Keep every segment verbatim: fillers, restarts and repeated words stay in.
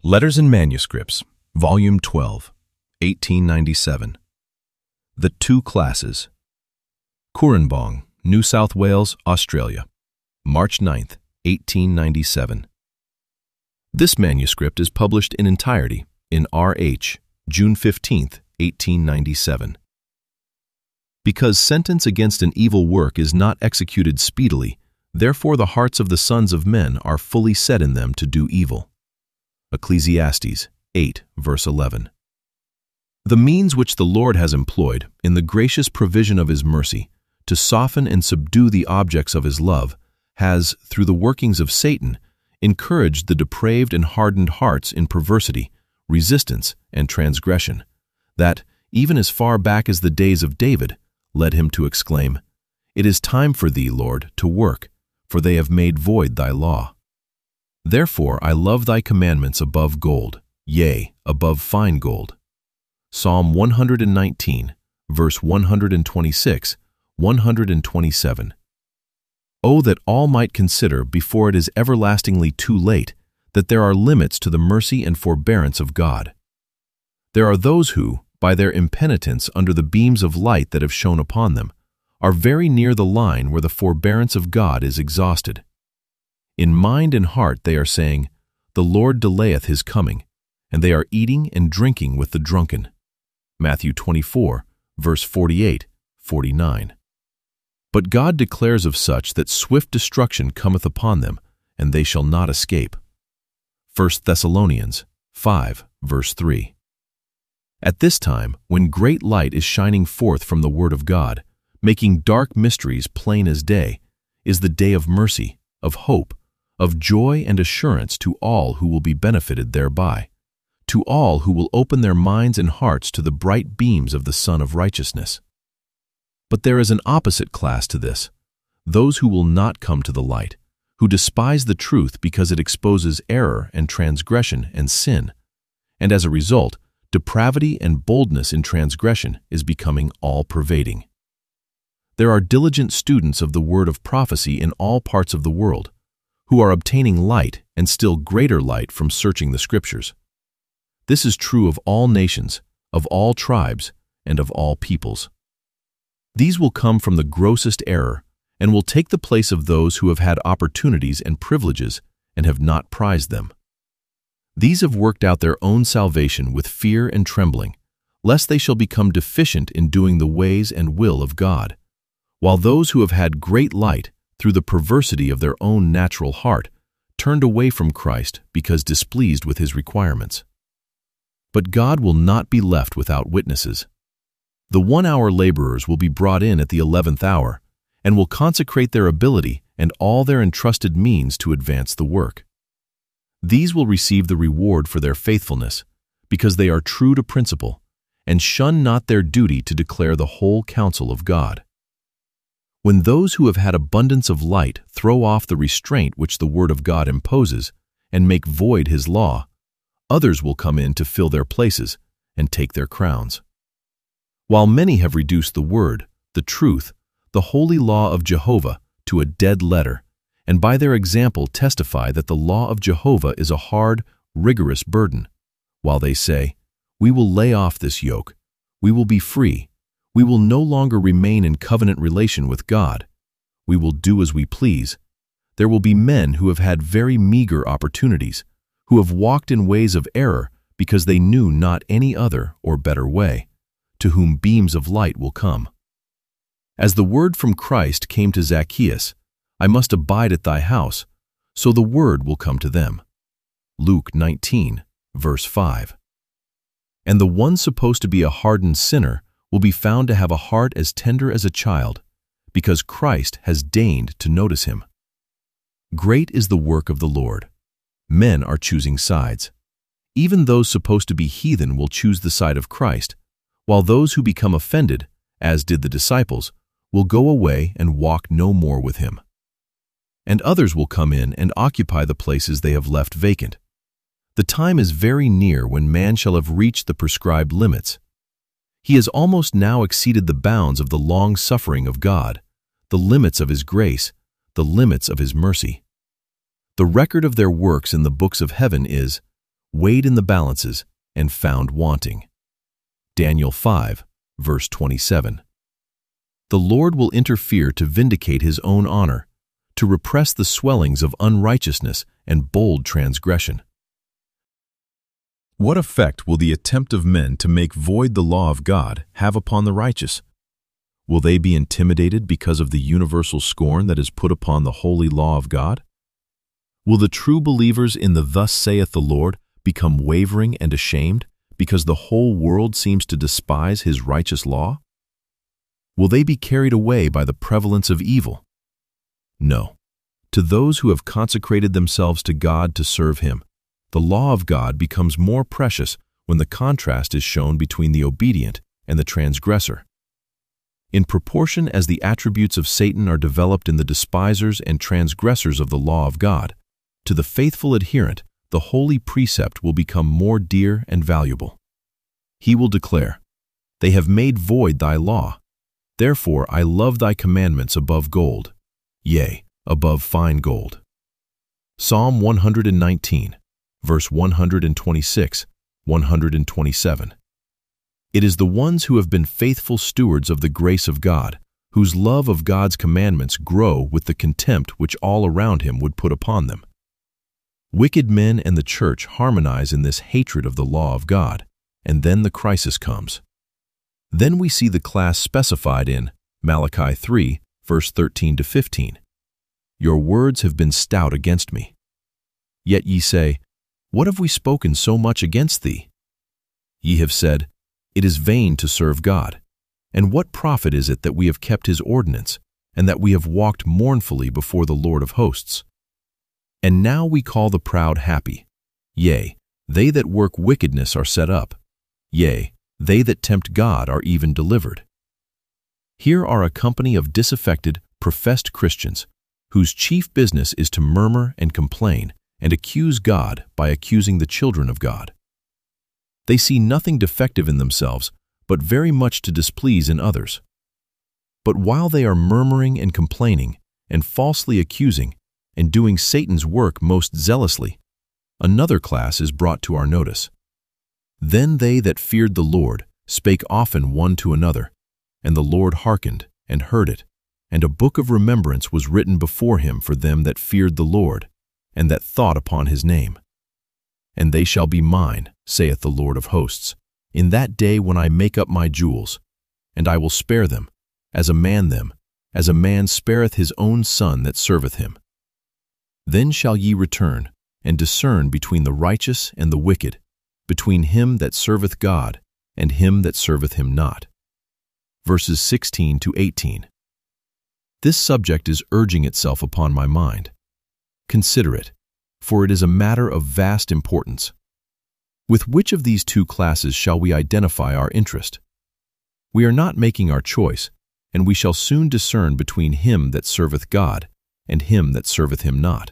Letters and Manuscripts, Volume twelve, eighteen ninety-seven. The Two Classes. Cooranbong, New South Wales, Australia, March ninth, eighteen ninety-seven. This manuscript is published in entirety in R H, June fifteenth, eighteen ninety-seven. Because sentence against an evil work is not executed speedily, therefore the hearts of the sons of men are fully set in them to do evil. Ecclesiastes eight, verse eleven. The means which the Lord has employed, in the gracious provision of His mercy, to soften and subdue the objects of His love, has, through the workings of Satan, encouraged the depraved and hardened hearts in perversity, resistance, and transgression, that, even as far back as the days of David, led him to exclaim, "It is time for Thee, Lord, to work, for they have made void Thy law. Therefore I love Thy commandments above gold, yea, above fine gold." Psalm one hundred nineteen, verse one hundred twenty-six, one hundred twenty-seven. Oh, that all might consider, before it is everlastingly too late, that there are limits to the mercy and forbearance of God. There are those who, by their impenitence under the beams of light that have shone upon them, are very near the line where the forbearance of God is exhausted. In mind and heart they are saying, "The Lord delayeth His coming," and they are eating and drinking with the drunken. Matthew twenty-four, verse forty-eight, forty-nine. But God declares of such that swift destruction cometh upon them, and they shall not escape. First Thessalonians five, verse three. At this time, when great light is shining forth from the Word of God, making dark mysteries plain as day, is the day of mercy, of hope, of joy and assurance to all who will be benefited thereby, to all who will open their minds and hearts to the bright beams of the Sun of Righteousness. But there is an opposite class to this, those who will not come to the light, who despise the truth because it exposes error and transgression and sin, and as a result, depravity and boldness in transgression is becoming all-pervading. There are diligent students of the word of prophecy in all parts of the world, who are obtaining light and still greater light from searching the Scriptures. This is true of all nations, of all tribes, and of all peoples. These will come from the grossest error and will take the place of those who have had opportunities and privileges and have not prized them. These have worked out their own salvation with fear and trembling, lest they shall become deficient in doing the ways and will of God, while those who have had great light through the perversity of their own natural heart turned away from Christ because displeased with His requirements. But God will not be left without witnesses. The one-hour laborers will be brought in at the eleventh hour and will consecrate their ability and all their entrusted means to advance the work. These will receive the reward for their faithfulness because they are true to principle and shun not their duty to declare the whole counsel of God. When those who have had abundance of light throw off the restraint which the Word of God imposes and make void His law, others will come in to fill their places and take their crowns. While many have reduced the Word, the truth, the holy law of Jehovah to a dead letter, and by their example testify that the law of Jehovah is a hard, rigorous burden, while they say, "We will lay off this yoke, we will be free, we will no longer remain in covenant relation with God, we will do as we please," there will be men who have had very meager opportunities, who have walked in ways of error because they knew not any other or better way, to whom beams of light will come. As the word from Christ came to Zacchaeus, "I must abide at thy house," so the word will come to them. Luke nineteen, verse five. And the one supposed to be a hardened sinner will be found to have a heart as tender as a child, because Christ has deigned to notice him. Great is the work of the Lord. Men are choosing sides. Even those supposed to be heathen will choose the side of Christ, while those who become offended, as did the disciples, will go away and walk no more with Him. And others will come in and occupy the places they have left vacant. The time is very near when man shall have reached the prescribed limits. He has almost now exceeded the bounds of the long suffering of God, the limits of His grace, the limits of His mercy. The record of their works in the books of heaven is, weighed in the balances, and found wanting. Daniel five, verse twenty-seven. The Lord will interfere to vindicate his own honor, to repress the swellings of unrighteousness and bold transgression. What effect will the attempt of men to make void the law of God have upon the righteous? Will they be intimidated because of the universal scorn that is put upon the holy law of God? Will the true believers in the "Thus saith the Lord" become wavering and ashamed because the whole world seems to despise his righteous law? Will they be carried away by the prevalence of evil? No. To those who have consecrated themselves to God to serve him, the law of God becomes more precious when the contrast is shown between the obedient and the transgressor. In proportion as the attributes of Satan are developed in the despisers and transgressors of the law of God, to the faithful adherent, the holy precept will become more dear and valuable. He will declare, "They have made void thy law. Therefore I love thy commandments above gold, yea, above fine gold." Psalm one hundred nineteen, verse one hundred twenty-six, one hundred twenty-seven. It is the ones who have been faithful stewards of the grace of God, whose love of God's commandments grow with the contempt which all around him would put upon them. Wicked men and the church harmonize in this hatred of the law of God, and then the crisis comes. Then we see the class specified in Malachi three, verse thirteen to fifteen. Your words have been stout against me. Yet ye say, What have we spoken so much against thee? Ye have said, It is vain to serve God. And what profit is it that we have kept his ordinance, and that we have walked mournfully before the Lord of hosts? And now we call the proud happy. Yea, they that work wickedness are set up. Yea, they that tempt God are even delivered. Here are a company of disaffected, professed Christians, whose chief business is to murmur and complain and accuse God by accusing the children of God. They see nothing defective in themselves, but very much to displease in others. But while they are murmuring and complaining, and falsely accusing, and doing Satan's work most zealously, another class is brought to our notice. Then they that feared the Lord spake often one to another, and the Lord hearkened and heard it, and a book of remembrance was written before him for them that feared the Lord, and that thought upon his name. And they shall be mine, saith the Lord of hosts, in that day when I make up my jewels, and I will spare them, as a man them, as a man spareth his own son that serveth him. Then shall ye return, and discern between the righteous and the wicked, between him that serveth God and him that serveth him not. Verses sixteen to eighteen. This subject is urging itself upon my mind. Consider it, for it is a matter of vast importance. With which of these two classes shall we identify our interest? We are not making our choice, and we shall soon discern between him that serveth God and him that serveth him not.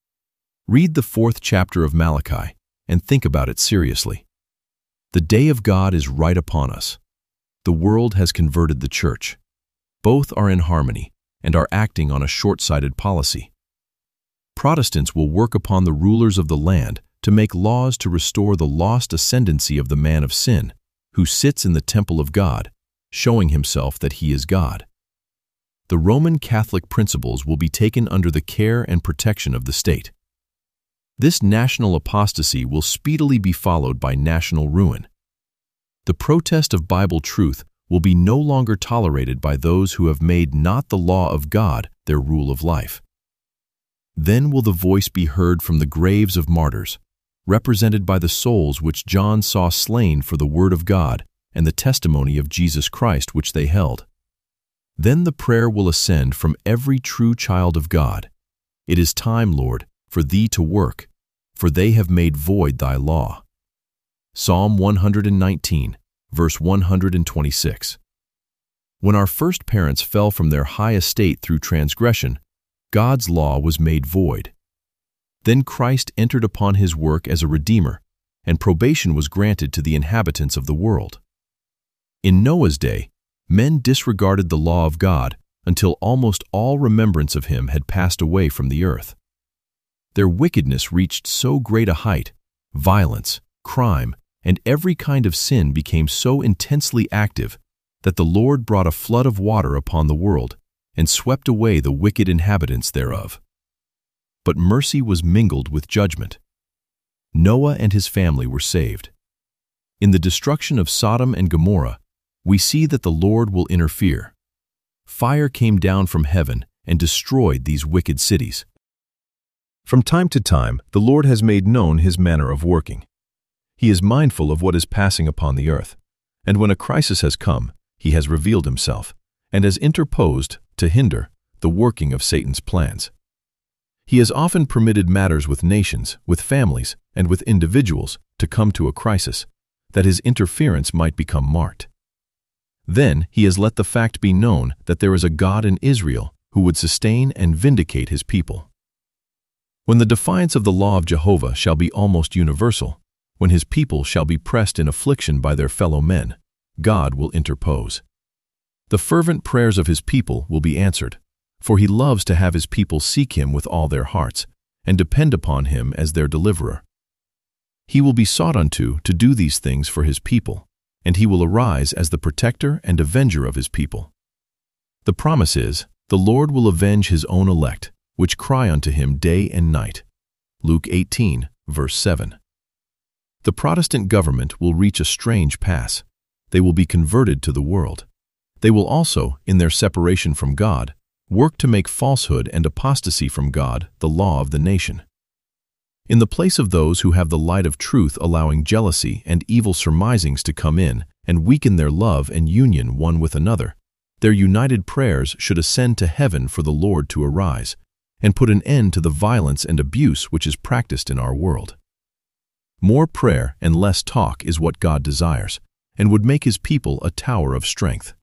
Read the fourth chapter of Malachi and think about it seriously. The day of God is right upon us. The world has converted the church. Both are in harmony and are acting on a short-sighted policy. Protestants will work upon the rulers of the land to make laws to restore the lost ascendancy of the man of sin, who sits in the temple of God, showing himself that he is God. The Roman Catholic principles will be taken under the care and protection of the state. This national apostasy will speedily be followed by national ruin. The protest of Bible truth will be no longer tolerated by those who have made not the law of God their rule of life. Then will the voice be heard from the graves of martyrs, represented by the souls which John saw slain for the word of God and the testimony of Jesus Christ which they held. Then the prayer will ascend from every true child of God. It is time, Lord, for thee to work, for they have made void thy law. Psalm one hundred nineteen, verse one hundred twenty-six. When our first parents fell from their high estate through transgression, God's law was made void. Then Christ entered upon his work as a Redeemer, and probation was granted to the inhabitants of the world. In Noah's day, men disregarded the law of God until almost all remembrance of him had passed away from the earth. Their wickedness reached so great a height violence, crime, and every kind of sin became so intensely active that the Lord brought a flood of water upon the world and swept away the wicked inhabitants thereof. But mercy was mingled with judgment. Noah and his family were saved. In the destruction of Sodom and Gomorrah, we see that the Lord will interfere. Fire came down from heaven and destroyed these wicked cities. From time to time, the Lord has made known his manner of working. He is mindful of what is passing upon the earth, and when a crisis has come, he has revealed himself and has interposed to hinder the working of Satan's plans. He has often permitted matters with nations, with families, and with individuals to come to a crisis, that his interference might become marked. Then he has let the fact be known that there is a God in Israel who would sustain and vindicate his people. When the defiance of the law of Jehovah shall be almost universal, when his people shall be pressed in affliction by their fellow men, God will interpose. The fervent prayers of his people will be answered, for he loves to have his people seek him with all their hearts and depend upon him as their deliverer. He will be sought unto to do these things for his people, and he will arise as the protector and avenger of his people. The promise is, the Lord will avenge his own elect, which cry unto him day and night. Luke eighteen, verse seven. The Protestant government will reach a strange pass. They will be converted to the world. They will also, in their separation from God, work to make falsehood and apostasy from God the law of the nation. In the place of those who have the light of truth allowing jealousy and evil surmisings to come in and weaken their love and union one with another, their united prayers should ascend to heaven for the Lord to arise and put an end to the violence and abuse which is practiced in our world. More prayer and less talk is what God desires, and would make his people a tower of strength.